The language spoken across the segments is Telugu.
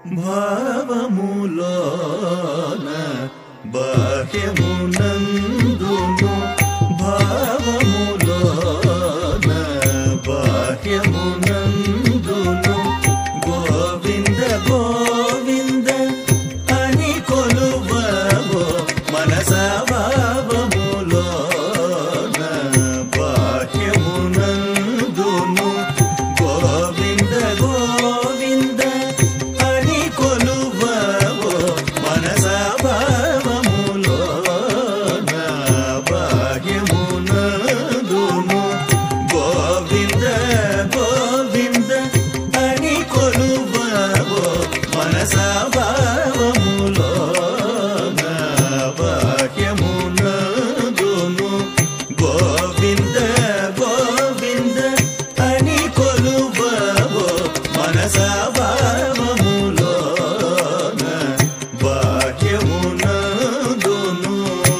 భావములోన బాహ్యమునందును భావములోన బాహ్యమునందును గోవింద గోవింద అని కొలువవో మనసా భావములోన బాహ్యమునందును గోవింద గోవింద అని కొలువవో మనసా భావములోన బాహ్యమునందును గోవింద గోవింద అని కొలువవో మనసా భావములోన బాహ్యమునందును గోవింద గోవింద అని కొలువవో మనసా భావములోన బాహ్యమునందును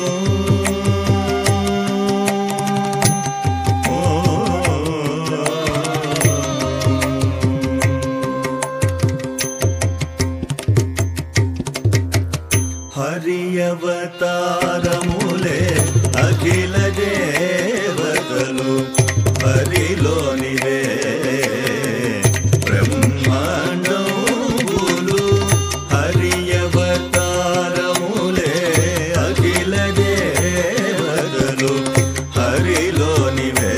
హరి అవతారములే అఖిల దేవతలు హరిలోనివే బ్రహ్మాండములు హరి అవతారములే అఖిల దేవతలు హరిలోనివే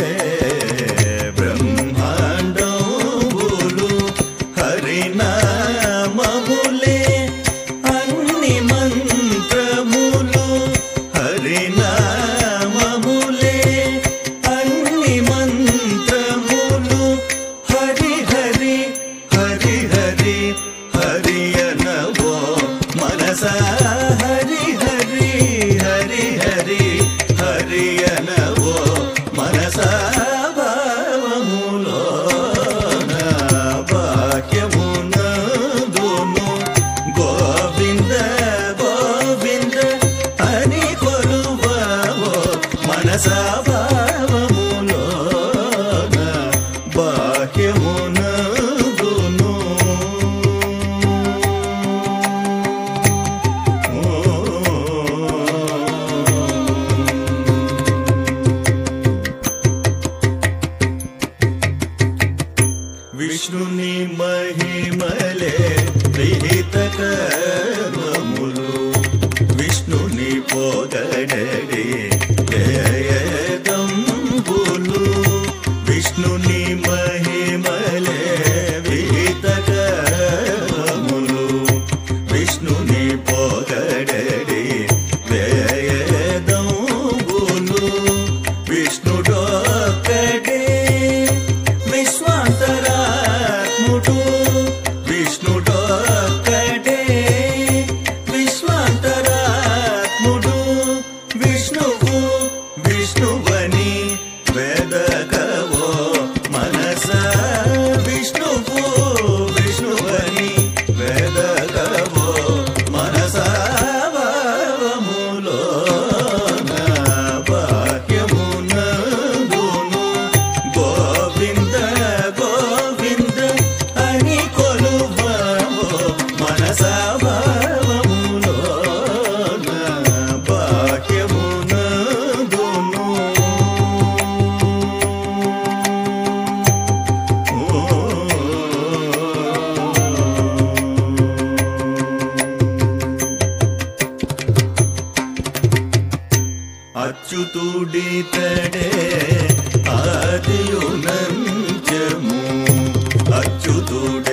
బ్రహ్మాండములు హరినామములే అన్ని మంత్రములు హరినామములే అన్ని మంత్రములు హరి హరి హరి హరి హరి అనవో మనసా హరి హరి హరి హరి హరి అనవో మనసా భావములోన బాహ్యమునందును గోవింద గోవింద అని కొలువవో మనసా భావములోన బాహ్యమునందును విష్ణుని మహిమలే విహిత కర్మములు విష్ణుని పొగడడి జయదంబులు విష్ణుని మహిమలే విహిత కర్మములు విష్ణుని పొగడడి జయదంబులు విష్ణుడొక్కడే విశ్వాంతరాత్ముడు విష్ణుడొక్కడే విశ్వాంతరాత్ముడు విష్ణువు విష్ణువని వేదకవో మనసా విష్ణువు విష్ణువని వేదకవో మనసా భావములోన బాహ్యమునందును గోవింద గోవింద అని కొలువవో మనసా భావములోన బాహ్యమునందును అచ్యుతుడితడే ఆదియునంత్యము అచ్యుతుడే